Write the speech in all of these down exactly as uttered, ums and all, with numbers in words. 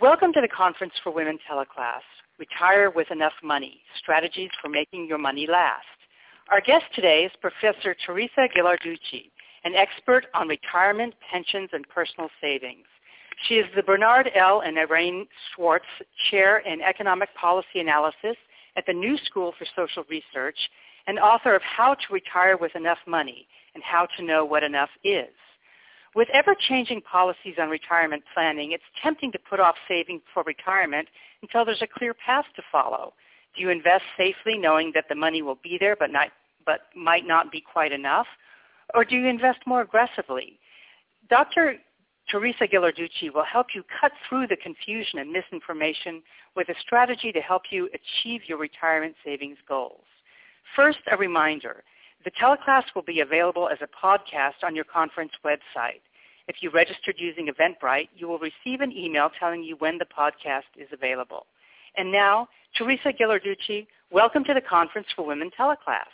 Welcome to the Conference for Women teleclass, Retire with Enough Money, Strategies for Making Your Money Last. Our guest today is Professor Teresa Ghilarducci, an expert on retirement, pensions, and personal savings. She is the Bernard L. and Irene Schwartz Chair in Economic Policy Analysis at the New School for Social Research and author of How to Retire with Enough Money and How to Know What Enough Is. With ever-changing policies on retirement planning, it's tempting to put off saving for retirement until there's a clear path to follow. Do you invest safely knowing that the money will be there but, not, but might not be quite enough? Or do you invest more aggressively? Doctor Teresa Ghilarducci will help you cut through the confusion and misinformation with a strategy to help you achieve your retirement savings goals. First, a reminder. The teleclass will be available as a podcast on your conference website. If you registered using Eventbrite, you will receive an email telling you when the podcast is available. And now, Teresa Ghilarducci, welcome to the Conference for Women teleclass.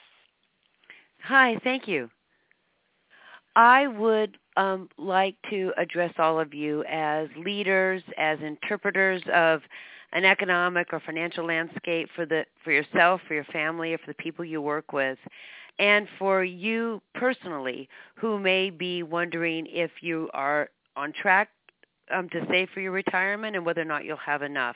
Hi, thank you. I would um, like to address all of you as leaders, as interpreters of an economic or financial landscape for the for yourself, for your family, or for the people you work with. And for you personally, who may be wondering if you are on track um, to save for your retirement and whether or not you'll have enough.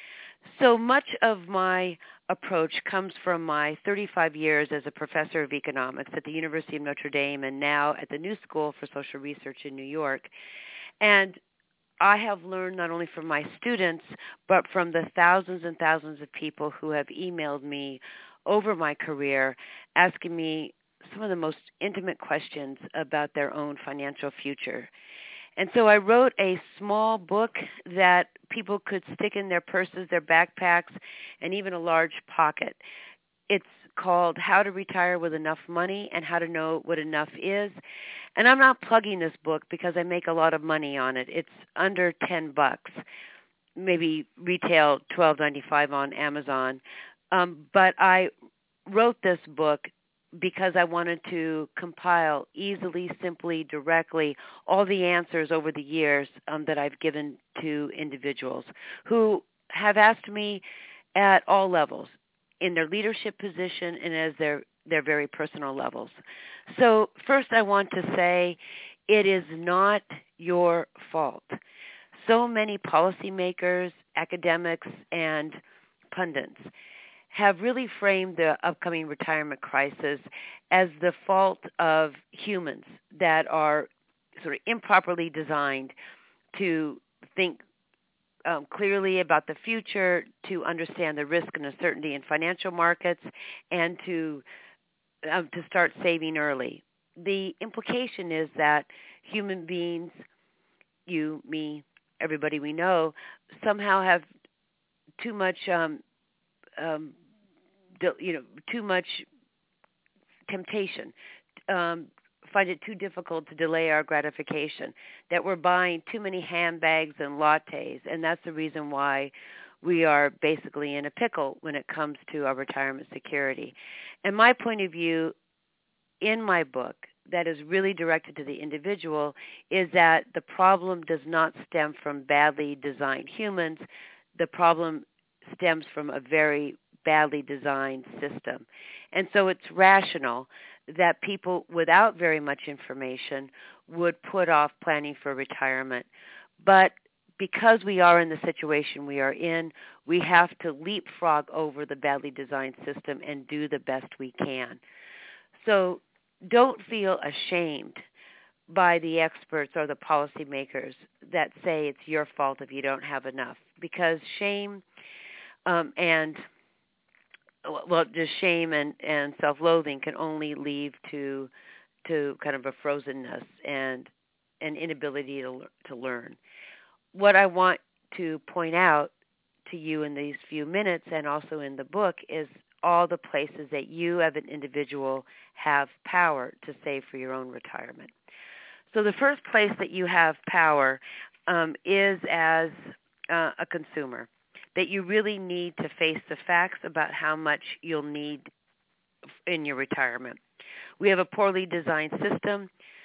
So much of my approach comes from my thirty-five years as a professor of economics at the University of Notre Dame and now at the New School for Social Research in New York. And I have learned not only from my students, but from the thousands and thousands of people who have emailed me over my career asking me some of the most intimate questions about their own financial future. And so I wrote a small book that people could stick in their purses, their backpacks, and even a large pocket. It's called How to Retire with Enough Money and How to Know What Enough Is. And I'm not plugging this book because I make a lot of money on it. It's under ten bucks, maybe retail twelve ninety-five on Amazon. Um, but I wrote this book because I wanted to compile easily, simply, directly all the answers over the years um, that I've given to individuals who have asked me at all levels, in their leadership position and as their, their very personal levels. So first I want to say it is not your fault. So many policymakers, academics, and pundits have really framed the upcoming retirement crisis as the fault of humans that are sort of improperly designed to think um, clearly about the future, to understand the risk and uncertainty in financial markets, and to um, to start saving early. The implication is that human beings, you, me, everybody we know, somehow have too much um, um, you know, too much temptation, um, find it too difficult to delay our gratification, that we're buying too many handbags and lattes, and that's the reason why we are basically in a pickle when it comes to our retirement security. And my point of view in my book that is really directed to the individual is that the problem does not stem from badly designed humans. The problem stems from a very badly designed system. And so it's rational that people without very much information would put off planning for retirement. But because we are in the situation we are in, we have to leapfrog over the badly designed system and do the best we can. So don't feel ashamed by the experts or the policymakers that say it's your fault if you don't have enough, because shame um, and well, just shame and, and self-loathing can only lead to to kind of a frozenness and an inability to to learn. What I want to point out to you in these few minutes and also in the book is all the places that you as an individual have power to save for your own retirement. So the first place that you have power um, is as uh, a consumer, that you really need to face the facts about how much you'll need in your retirement. We have a poorly designed system.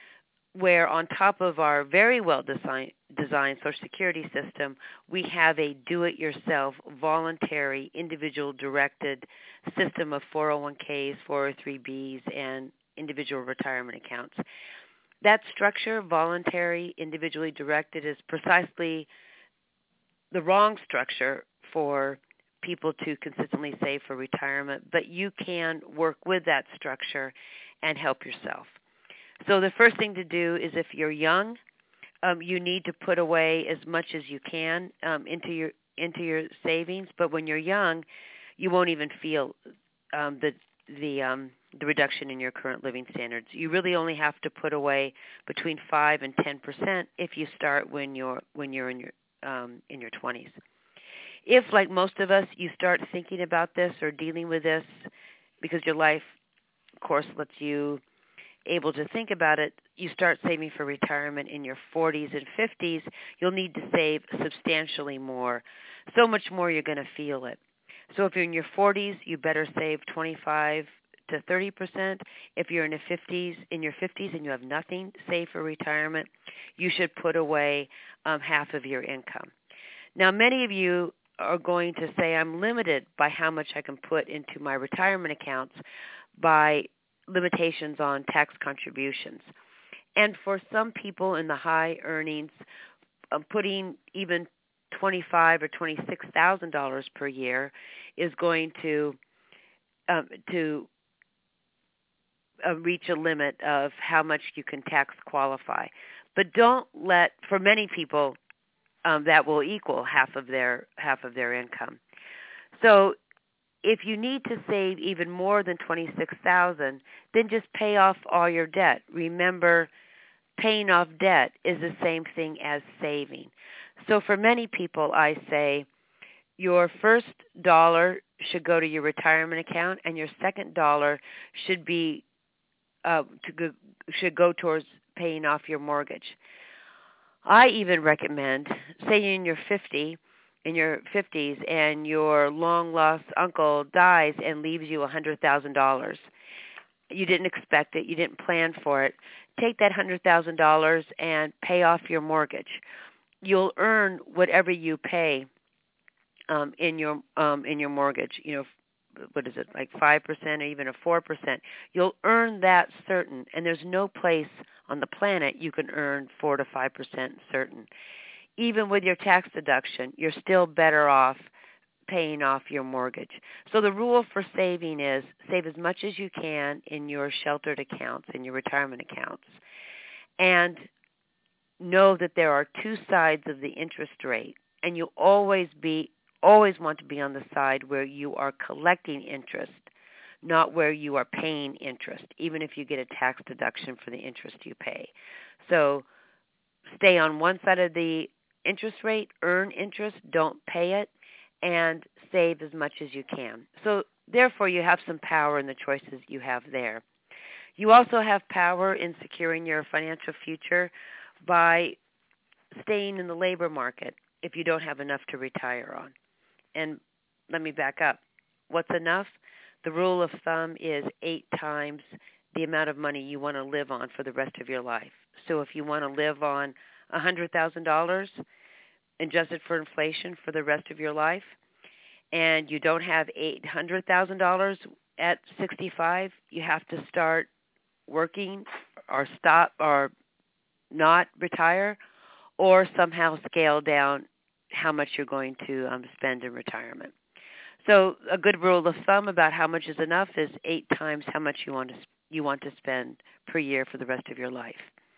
where on top of our very well design, designed Social Security system, we have a do-it-yourself, voluntary, individual-directed system of four oh one k's, four oh three b's, and individual retirement accounts. That structure, voluntary, individually directed, is precisely the wrong structure for people to consistently save for retirement, but you can work with that structure and help yourself. So the first thing to do is, if you're young, um, you need to put away as much as you can um, into your into your savings. But when you're young, you won't even feel um, the the um, the reduction in your current living standards. You really only have to put away between five and ten percent if you start when you're when you're in your um, in your twenties. If, like most of us, you start thinking about this or dealing with this because your life, of course, lets you able to think about it, you start saving for retirement in your forties and fifties, you'll need to save substantially more. So much more you're going to feel it. So if you're in your forties, you better save twenty-five to thirty percent. If you're in the fifties, in your fifties and you have nothing saved for retirement, you should put away um, half of your income. Now, many of you are going to say, I'm limited by how much I can put into my retirement accounts by limitations on tax contributions. And for some people in the high earnings, uh, putting even twenty-five thousand dollars or twenty-six thousand dollars per year is going to um, to uh, reach a limit of how much you can tax qualify. But don't let, for many people, um, that will equal half of their half of their income. So if you need to save even more than twenty-six thousand dollars, then just pay off all your debt. Remember, paying off debt is the same thing as saving. So for many people, I say your first dollar should go to your retirement account, and your second dollar should be uh, to go, should go towards paying off your mortgage. I even recommend, say you're in your fifty. in your fifties and your long-lost uncle dies and leaves you one hundred thousand dollars. You didn't expect it. You didn't plan for it. Take that one hundred thousand dollars and pay off your mortgage. You'll earn whatever you pay um, in your um, in your mortgage. You know, what is it, like five percent or even a four percent. You'll earn that certain, and there's no place on the planet you can earn four to five percent certain. Even with your tax deduction, you're still better off paying off your mortgage. So the rule for saving is save as much as you can in your sheltered accounts, in your retirement accounts, and know that there are two sides of the interest rate, and you always be always want to be on the side where you are collecting interest, not where you are paying interest, even if you get a tax deduction for the interest you pay. So stay on one side of the interest rate, earn interest, don't pay it, and save as much as you can. So therefore, you have some power in the choices you have there. You also have power in securing your financial future by staying in the labor market if you don't have enough to retire on. And let me back up. What's enough? The rule of thumb is eight times the amount of money you want to live on for the rest of your life. So if you want to live on one hundred thousand dollars adjusted for inflation for the rest of your life, and you don't have eight hundred thousand dollars at sixty-five, you have to start working or stop or not retire, or somehow scale down how much you're going to um, spend in retirement. So a good rule of thumb about how much is enough is eight times how much you want to you want to spend per year for the rest of your life.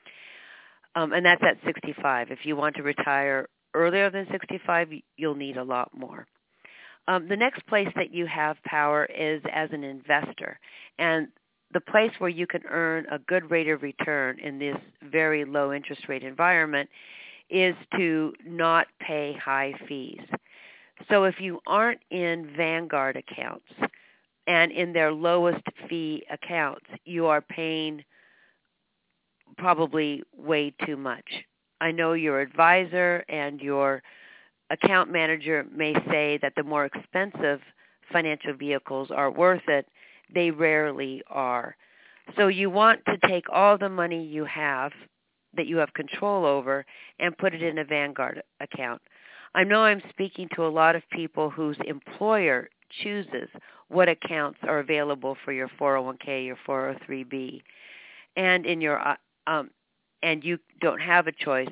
Um, and that's at sixty-five. If you want to retire earlier than sixty-five, you'll need a lot more. Um, the next place that you have power is as an investor. And the place where you can earn a good rate of return in this very low interest rate environment is to not pay high fees. So if you aren't in Vanguard accounts and in their lowest fee accounts, you are paying probably way too much. I know your advisor and your account manager may say that the more expensive financial vehicles are worth it. They rarely are. So you want to take all the money you have that you have control over and put it in a Vanguard account. I know I'm speaking to a lot of people whose employer chooses what accounts are available for your four oh one k, your four oh three b, and in your uh, um, and you don't have a choice.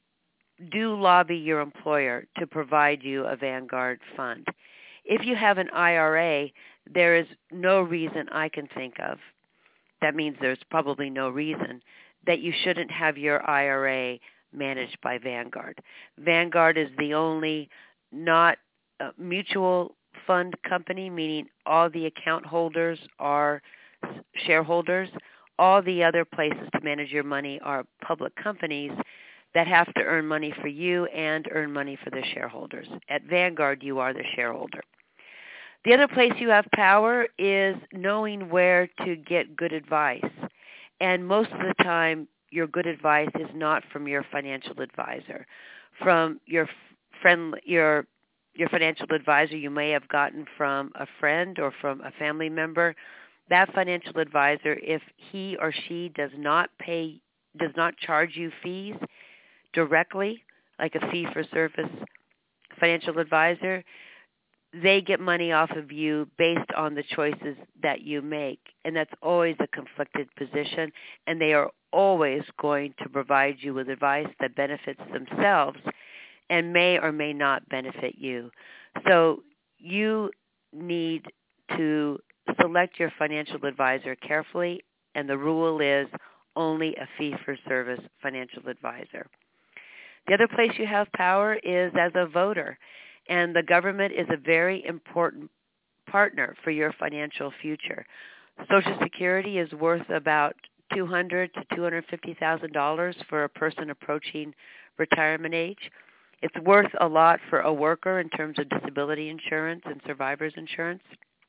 Do lobby your employer to provide you a Vanguard fund. If you have an I R A, there is no reason I can think of. That means there's probably no reason that you shouldn't have your I R A managed by Vanguard. Vanguard is the only not uh, mutual fund company, meaning all the account holders are shareholders. All the other places to manage your money are public companies that have to earn money for you and earn money for their shareholders. At Vanguard, you are the shareholder. The other place you have power is knowing where to get good advice. And most of the time, your good advice is not from your financial advisor. From your friend, your your financial advisor you may have gotten from a friend or from a family member. That financial advisor, if he or she does not pay, does not charge you fees directly, like a fee-for-service financial advisor, they get money off of you based on the choices that you make. And that's always a conflicted position, and they are always going to provide you with advice that benefits themselves and may or may not benefit you. So you need to select your financial advisor carefully, and the rule is only a fee-for-service financial advisor. The other place you have power is as a voter, and the government is a very important partner for your financial future. Social Security is worth about two hundred thousand to two hundred fifty thousand dollars for a person approaching retirement age. It's worth a lot for a worker in terms of disability insurance and survivor's insurance.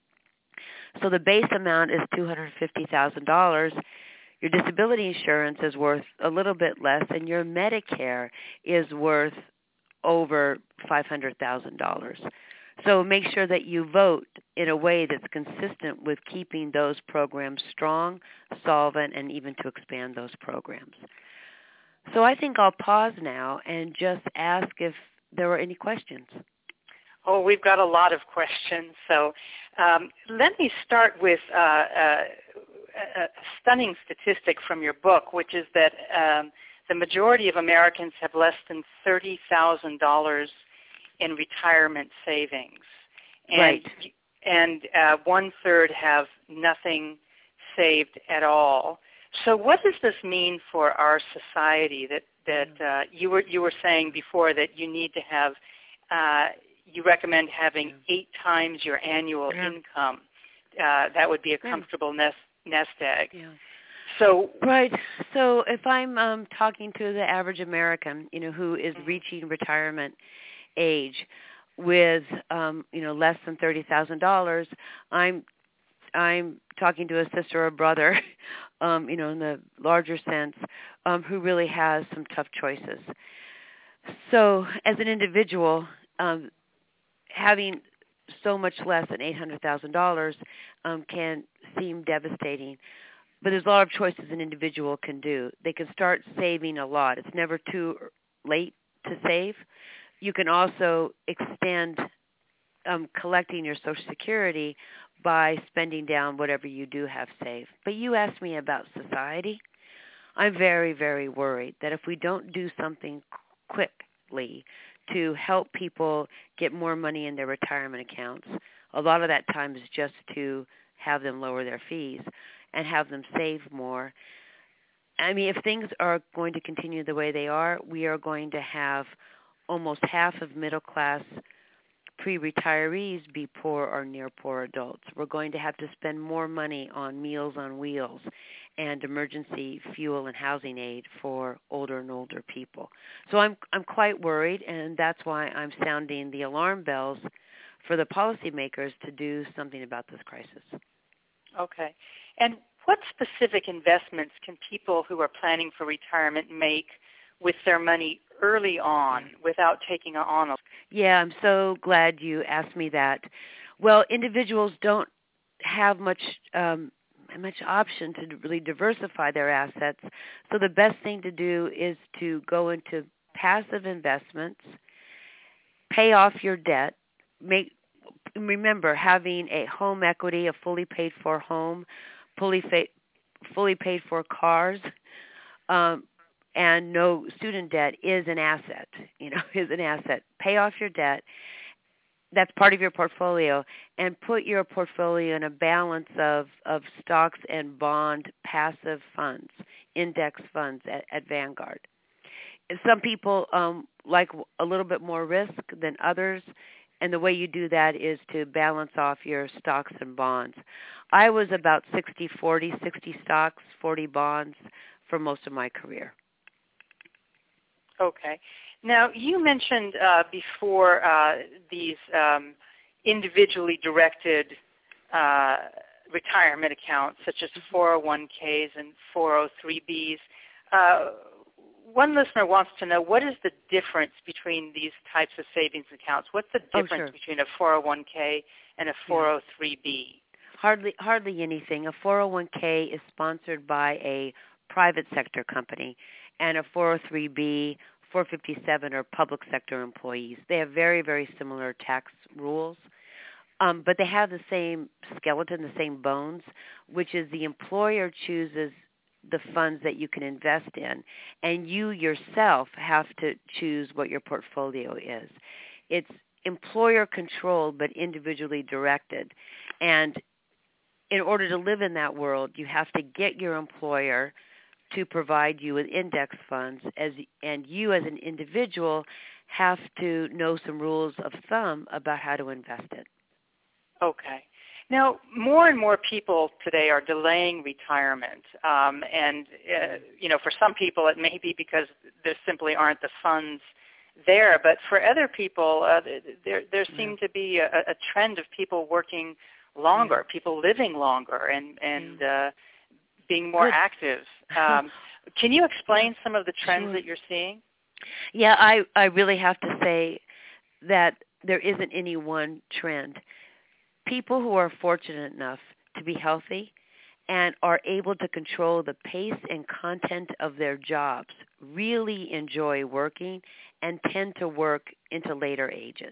So the base amount is two hundred fifty thousand dollars. Your disability insurance is worth a little bit less, and your Medicare is worth over five hundred thousand dollars. So make sure that you vote in a way that's consistent with keeping those programs strong, solvent, and even to expand those programs. So I think I'll pause now and just ask if there were any questions. Oh, we've got a lot of questions. So um, let me start with uh, uh, a stunning statistic from your book, which is that um, the majority of Americans have less than thirty thousand dollars in retirement savings. And, right. And uh, one-third have nothing saved at all. So what does this mean for our society that, that uh, you were you were saying before that you need to have, uh, you recommend having eight times your annual yeah. income. Uh, that would be a comfortable yeah. nest, nest egg. Yeah. So right. So if I'm um, talking to the average American, you know, who is reaching retirement age with, um, you know, less than thirty thousand dollars, I'm I'm talking to a sister or a brother, um, you know, in the larger sense, um, who really has some tough choices. So as an individual, um, having so much less than eight hundred thousand dollars um, can seem devastating. But there's a lot of choices an individual can do. They can start saving a lot. It's never too late to save. You can also extend um, collecting your Social Security by spending down whatever you do have saved. But you asked me about society. I'm very, very worried that if we don't do something quickly to help people get more money in their retirement accounts, a lot of that time is just to have them lower their fees and have them save more. I mean, if things are going to continue the way they are, we are going to have almost half of middle-class pre-retirees be poor or near-poor adults. We're going to have to spend more money on Meals on Wheels and emergency fuel and housing aid for older and older people. So I'm I'm quite worried, and that's why I'm sounding the alarm bells for the policymakers to do something about this crisis. Okay. And what specific investments can people who are planning for retirement make with their money early on without taking on a... Yeah, I'm so glad you asked me that. Well, individuals don't have much um, much option to really diversify their assets. So the best thing to do is to go into passive investments, pay off your debt, make remember having a home equity, a fully paid for home, fully fa- fully paid for cars, um, and no student debt is an asset. You know, is an asset. Pay off your debt. That's part of your portfolio, and put your portfolio in a balance of, of stocks and bond passive funds, index funds at, at Vanguard. Some people um, like a little bit more risk than others, and the way you do that is to balance off your stocks and bonds. I was about sixty forty, sixty stocks, forty bonds for most of my career. Okay. Now, you mentioned uh, before uh, these um, individually directed uh, retirement accounts, such as four oh one k's and four oh three b's. Uh, one listener wants to know, what is the difference between these types of savings accounts? What's the difference oh, sure. between a four oh one k and a four oh three b? Hardly, hardly anything. A four oh one k is sponsored by a private sector company, and a four oh three b, four fifty-seven are public sector employees. They have very, very similar tax rules, um, but they have the same skeleton, the same bones, which is the employer chooses the funds that you can invest in, and you yourself have to choose what your portfolio is. It's employer controlled but individually directed, and in order to live in that world, you have to get your employer to provide you with index funds, as and you as an individual have to know some rules of thumb about how to invest it. Okay. Now, more and more people today are delaying retirement, um, and uh, you know, for some people it may be because there simply aren't the funds there, but for other people, uh, there there yeah. seems to be a, a trend of people working longer, yeah. people living longer, and and yeah. uh, being more Good. active. Um, can you explain some of the trends sure. that you're seeing? Yeah, I I really have to say that there isn't any one trend. People who are fortunate enough to be healthy and are able to control the pace and content of their jobs really enjoy working and tend to work into later ages.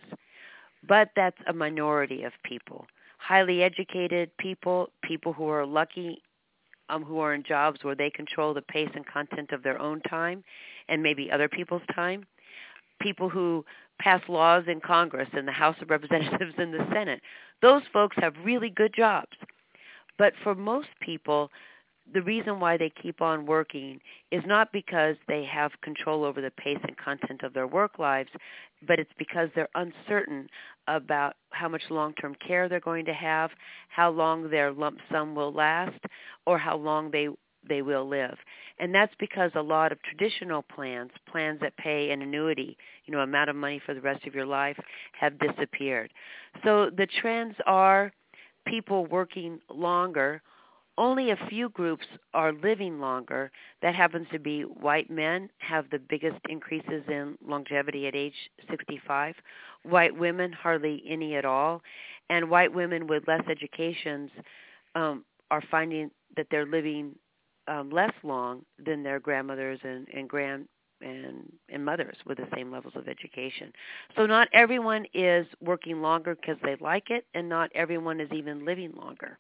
But that's a minority of people. Highly educated people, people who are lucky, um, who are in jobs where they control the pace and content of their own time and maybe other people's time. People who pass laws in Congress and the House of Representatives and the Senate. Those folks have really good jobs. But for most people, the reason why they keep on working is not because they have control over the pace and content of their work lives, but it's because they're uncertain about how much long-term care they're going to have, how long their lump sum will last, or how long they they will live. And that's because a lot of traditional plans, plans that pay an annuity, you know, amount of money for the rest of your life, have disappeared. So the trends are people working longer. Only a few groups are living longer. That happens to be white men have the biggest increases in longevity at age sixty-five. White women, hardly any at all. And white women with less educations um, are finding that they're living Um, less long than their grandmothers and, and grand and, and mothers with the same levels of education. So not everyone is working longer because they like it, and not everyone is even living longer.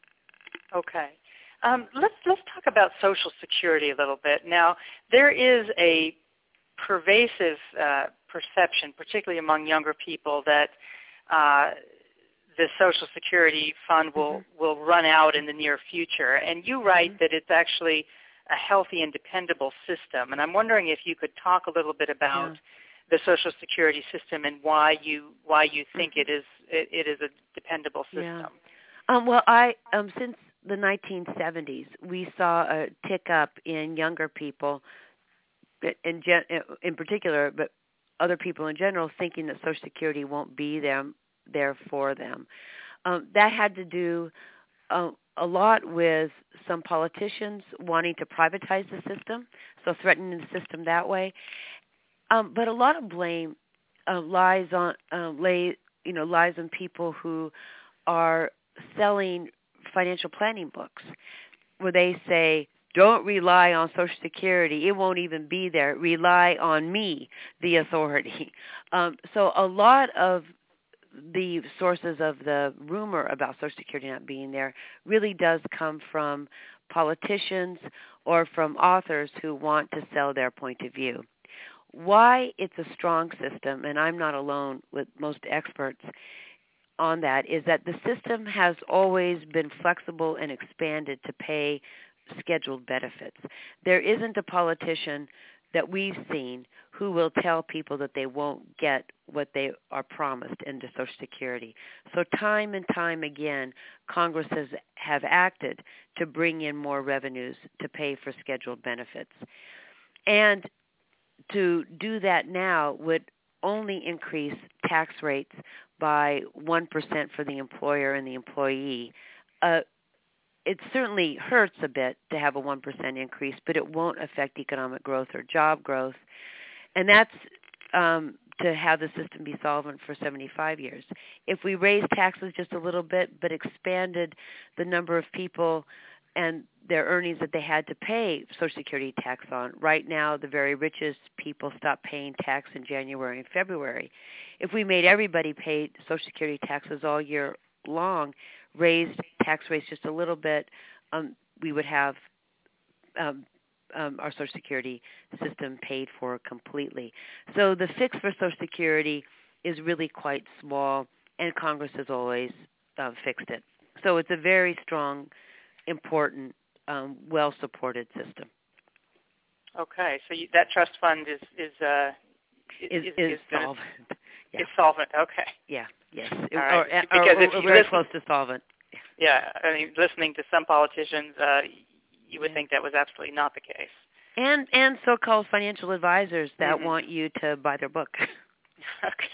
Okay. Um, let's let's talk about Social Security a little bit. Now, there is a pervasive uh, perception, particularly among younger people, that uh, the Social Security fund will, mm-hmm. will run out in the near future. And you write mm-hmm. that it's actually a healthy and dependable system. And I'm wondering if you could talk a little bit about yeah. the Social Security system and why you why you think mm-hmm. it is it, it is a dependable system. Yeah. Um, well, I um, since the nineteen seventies, we saw a tick up in younger people, in gen- in particular, but other people in general, thinking that Social Security won't be them. there for them. Um, that had to do uh, a lot with some politicians wanting to privatize the system, so threatening the system that way. Um, but a lot of blame uh, lies on uh, lay you know lies on people who are selling financial planning books where they say, don't rely on Social Security. It won't even be there. Rely on me, the authority. Um, so a lot of the sources of the rumor about Social Security not being there really does come from politicians or from authors who want to sell their point of view. Why it's a strong system, and I'm not alone with most experts on that, is that the system has always been flexible and expanded to pay scheduled benefits. There isn't a politician that we've seen who will tell people that they won't get what they are promised into Social Security. So time and time again, Congresses have acted to bring in more revenues to pay for scheduled benefits. And to do that now would only increase tax rates by one percent for the employer and the employee. Uh, it certainly hurts a bit to have a one percent increase, but it won't affect economic growth or job growth. And that's um, to have the system be solvent for seventy-five years. If we raised taxes just a little bit but expanded the number of people and their earnings that they had to pay Social Security tax on, right now the very richest people stop paying tax in January and February. If we made everybody pay Social Security taxes all year long, raised tax rates just a little bit, um, we would have um, um, our Social Security system paid for completely. So the fix for Social Security is really quite small, and Congress has always uh, fixed it. So it's a very strong, important, um, well-supported system. Okay, so you, that trust fund is is uh, is is, is, is solvent. Gonna, yeah. Is solvent. Okay. Yeah. Yes. All right. Or, or, because or, if or you very listen, close to solvent. Yeah. I mean, listening to some politicians, uh, you would yeah. think that was absolutely not the case. And and so-called financial advisors that mm-hmm. want you to buy their book. Okay.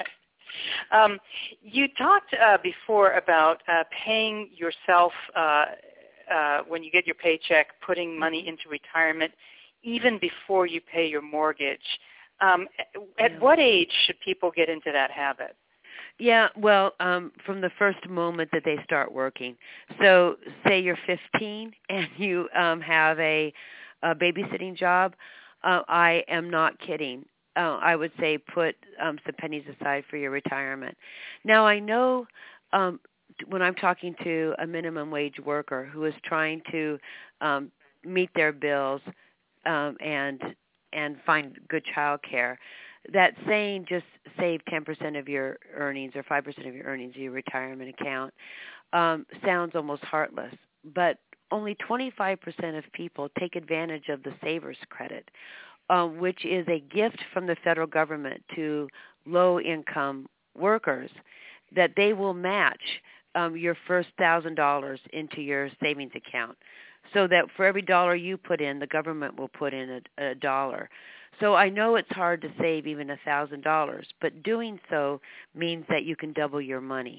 Um, you talked uh, before about uh, paying yourself uh, uh, when you get your paycheck, putting money into retirement even before you pay your mortgage. Um, at yeah. what age should people get into that habit? Yeah, well, um, from the first moment that they start working. So say you're fifteen and you um, have a, a babysitting job. Uh, I am not kidding. Uh, I would say put um, some pennies aside for your retirement. Now, I know um, when I'm talking to a minimum wage worker who is trying to um, meet their bills um, and and find good child care, that saying just save ten percent of your earnings or five percent of your earnings in your retirement account um, sounds almost heartless. But only twenty-five percent of people take advantage of the Savers Credit, uh, which is a gift from the federal government to low-income workers that they will match um, your first one thousand dollars into your savings account. So that for every dollar you put in, the government will put in a, a dollar. So I know it's hard to save even one thousand dollars, but doing so means that you can double your money.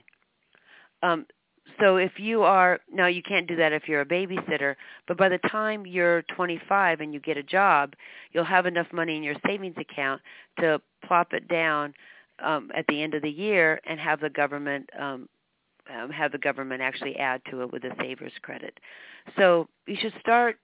Um, so if you are, now you can't do that if you're a babysitter, but by the time you're twenty-five and you get a job, you'll have enough money in your savings account to plop it down um, at the end of the year and have the government um, um, have the government actually add to it with a Savers Credit. So you should start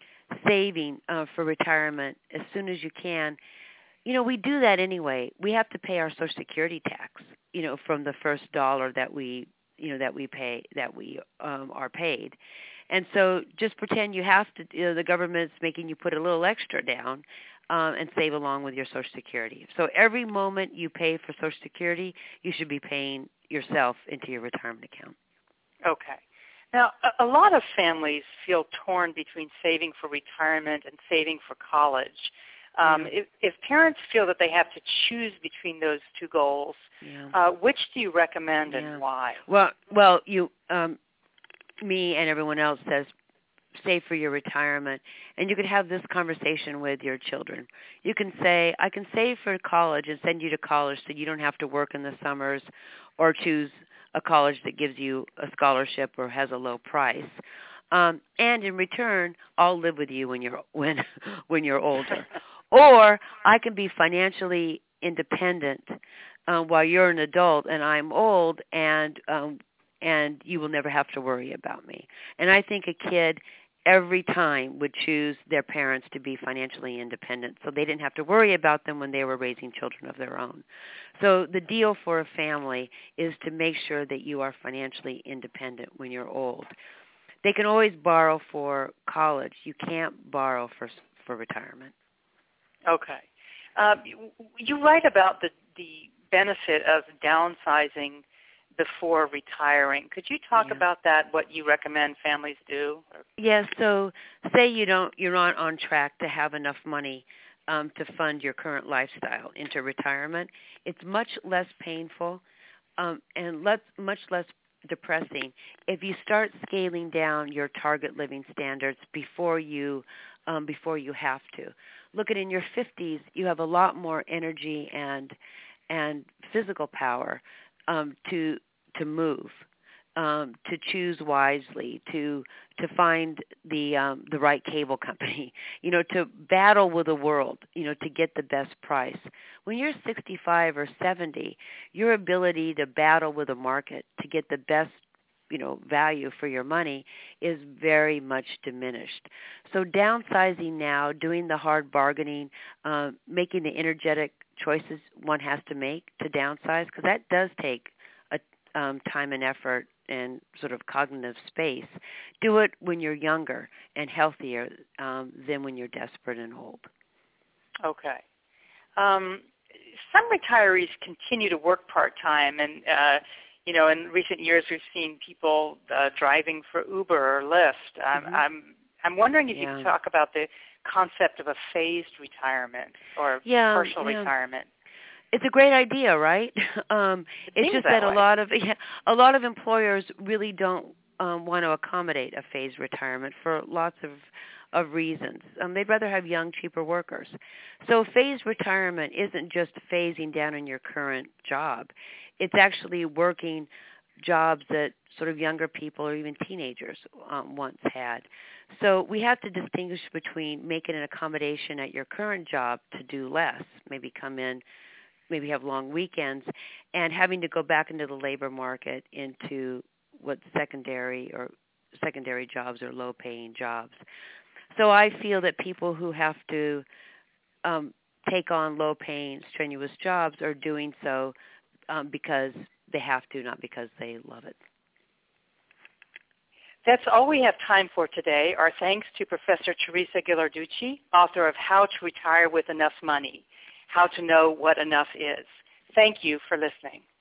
saving uh, for retirement as soon as you can. You know, we do that anyway. We have to pay our Social Security tax, you know, from the first dollar that we, you know, that we pay, that we um, are paid. And so just pretend you have to, you know, the government's making you put a little extra down um, and save along with your Social Security. So every moment you pay for Social Security, you should be paying yourself into your retirement account. Okay. Now, a, a lot of families feel torn between saving for retirement and saving for college. Um, yeah. if, if parents feel that they have to choose between those two goals, yeah. uh, which do you recommend yeah. and why? Well, well, you, um, me and everyone else says save for your retirement, and you could have this conversation with your children. You can say, I can save for college and send you to college so you don't have to work in the summers or choose a college that gives you a scholarship or has a low price. Um, and in return, I'll live with you when you're when when you're older. Or I can be financially independent uh, while you're an adult and I'm old, and um, and you will never have to worry about me. And I think a kid every time would choose their parents to be financially independent so they didn't have to worry about them when they were raising children of their own. So the deal for a family is to make sure that you are financially independent when you're old. They can always borrow for college. You can't borrow for for retirement. Okay. Uh, you, you write about the, the benefit of downsizing before retiring. Could you talk Yeah. about that, what you recommend families do? Yes, yeah, so say you don't, you're not on track to have enough money um, to fund your current lifestyle into retirement. It's much less painful um, and less, much less depressing if you start scaling down your target living standards before you um, before you have to. Look at in your fifties, you have a lot more energy and and physical power um, to to move, um, to choose wisely, to to find the um, the right cable company, you know, to battle with the world, you know, to get the best price. When you're sixty-five or seventy, your ability to battle with the market to get the best, you know, value for your money is very much diminished. So downsizing now, doing the hard bargaining, uh, making the energetic choices one has to make to downsize, because that does take a um, time and effort and sort of cognitive space. Do it when you're younger and healthier um, than when you're desperate and old. Okay. Um, some retirees continue to work part-time, and uh, you know, in recent years we've seen people uh, driving for Uber or Lyft. Um, Mm-hmm. I'm I'm wondering if yeah. you could talk about the concept of a phased retirement or yeah, partial yeah. retirement. It's a great idea, right? Um, it it's just that, that way. a lot of yeah, a lot of employers really don't um, want to accommodate a phased retirement for lots of of reasons. Um, they'd rather have young, cheaper workers. So phased retirement isn't just phasing down in your current job. It's actually working jobs that sort of younger people or even teenagers um, once had. So we have to distinguish between making an accommodation at your current job to do less, maybe come in, maybe have long weekends, and having to go back into the labor market into what secondary or secondary jobs or low-paying jobs. So I feel that people who have to um, take on low-paying, strenuous jobs are doing so um, because they have to, not because they love it. That's all we have time for today. Our thanks to Professor Teresa Ghilarducci, author of How to Retire with Enough Money, How to Know What Enough Is. Thank you for listening.